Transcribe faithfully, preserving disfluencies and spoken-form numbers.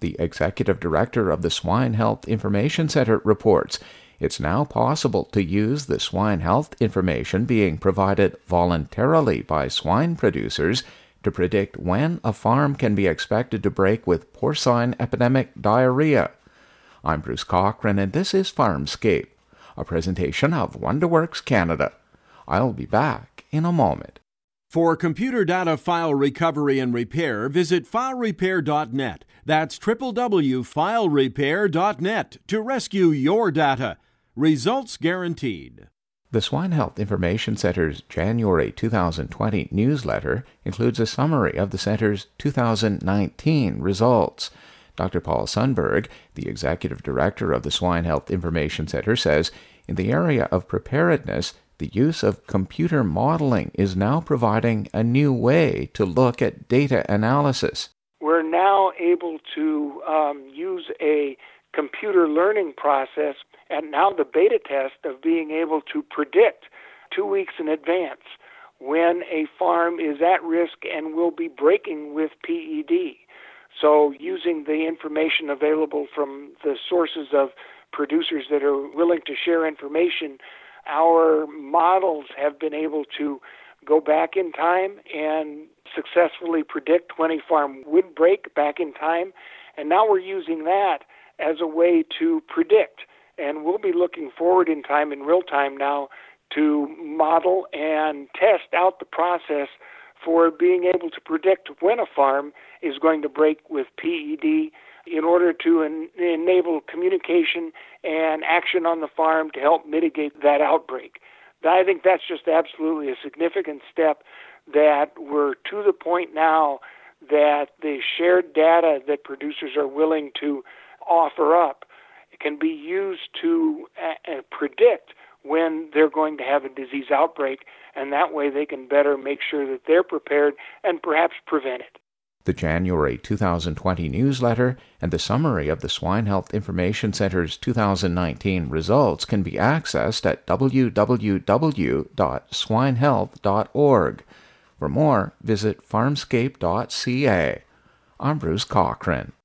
The executive director of the Swine Health Information Center reports it's now possible to use the swine health information being provided voluntarily by swine producers to predict when a farm can be expected to break with porcine epidemic diarrhea. I'm Bruce Cochran, and this is Farmscape, a presentation of WonderWorks Canada. I'll be back in a moment. For computer data file recovery and repair, visit file repair dot net. That's w w w dot file repair dot net to rescue your data. Results guaranteed. The Swine Health Information Center's January two thousand twenty newsletter includes a summary of the center's two thousand nineteen results. Doctor Paul Sundberg, the executive director of the Swine Health Information Center, says in the area of preparedness, the use of computer modeling is now providing a new way to look at data analysis. We're now able to um, use a computer learning process and now the beta test of being able to predict two weeks in advance when a farm is at risk and will be breaking with P E D. So using the information available from the sources of producers that are willing to share information, our models have been able to go back in time and successfully predict when a farm would break back in time. And now we're using that as a way to predict. And we'll be looking forward in time, in real time now, to model and test out the process for being able to predict when a farm is going to break with P E D in order to en- enable communication and action on the farm to help mitigate that outbreak. I think that's just absolutely a significant step that we're to the point now that the shared data that producers are willing to offer up can be used to uh, predict when they're going to have a disease outbreak, and that way they can better make sure that they're prepared and perhaps prevent it. The January two thousand twenty newsletter and the summary of the Swine Health Information Center's two thousand nineteen results can be accessed at w w w dot swine health dot org. For more, visit farmscape dot c a. I'm Bruce Cochran.